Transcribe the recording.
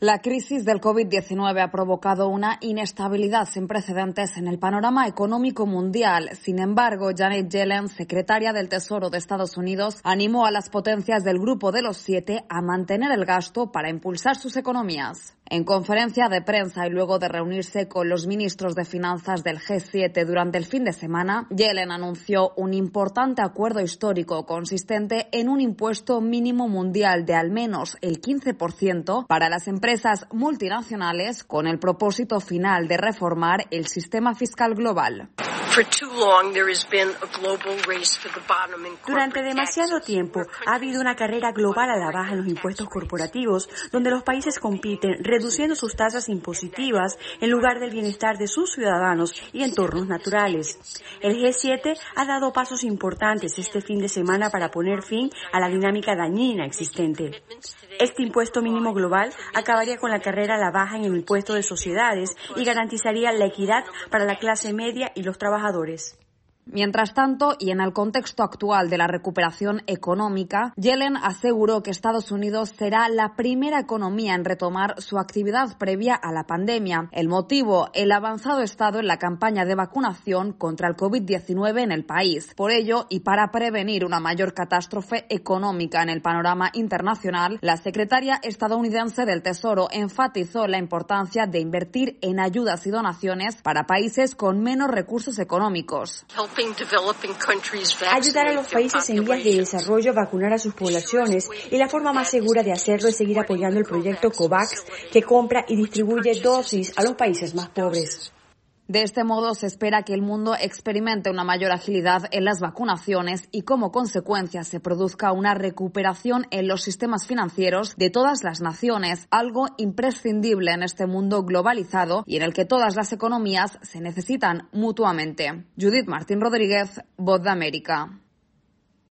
La crisis del COVID-19 ha provocado una inestabilidad sin precedentes en el panorama económico mundial. Sin embargo, Janet Yellen, secretaria del Tesoro de Estados Unidos, animó a las potencias del Grupo de los 7 a mantener el gasto para impulsar sus economías. En conferencia de prensa y luego de reunirse con los ministros de finanzas del G7 durante el fin de semana, Yellen anunció un importante acuerdo histórico consistente en un impuesto mínimo mundial de al menos el 15% para las empresas multinacionales, con el propósito final de reformar el sistema fiscal global. Durante demasiado tiempo ha habido una carrera global a la baja en los impuestos corporativos, donde los países compiten reduciendo sus tasas impositivas en lugar del bienestar de sus ciudadanos y entornos naturales. El G7 ha dado pasos importantes este fin de semana para poner fin a la dinámica dañina existente. Este impuesto mínimo global acabaría con la carrera a la baja en el impuesto de sociedades y garantizaría la equidad para la clase media y los trabajadores. Mientras tanto, y en el contexto actual de la recuperación económica, Yellen aseguró que Estados Unidos será la primera economía en retomar su actividad previa a la pandemia. El motivo, el avanzado estado en la campaña de vacunación contra el COVID-19 en el país. Por ello, y para prevenir una mayor catástrofe económica en el panorama internacional, la secretaria estadounidense del Tesoro enfatizó la importancia de invertir en ayudas y donaciones para países con menos recursos económicos. Ayudar a los países en vías de desarrollo a vacunar a sus poblaciones, y la forma más segura de hacerlo es seguir apoyando el proyecto COVAX, que compra y distribuye dosis a los países más pobres. De este modo, se espera que el mundo experimente una mayor agilidad en las vacunaciones y, como consecuencia, se produzca una recuperación en los sistemas financieros de todas las naciones, algo imprescindible en este mundo globalizado y en el que todas las economías se necesitan mutuamente. Judith Martín Rodríguez, Voz de América.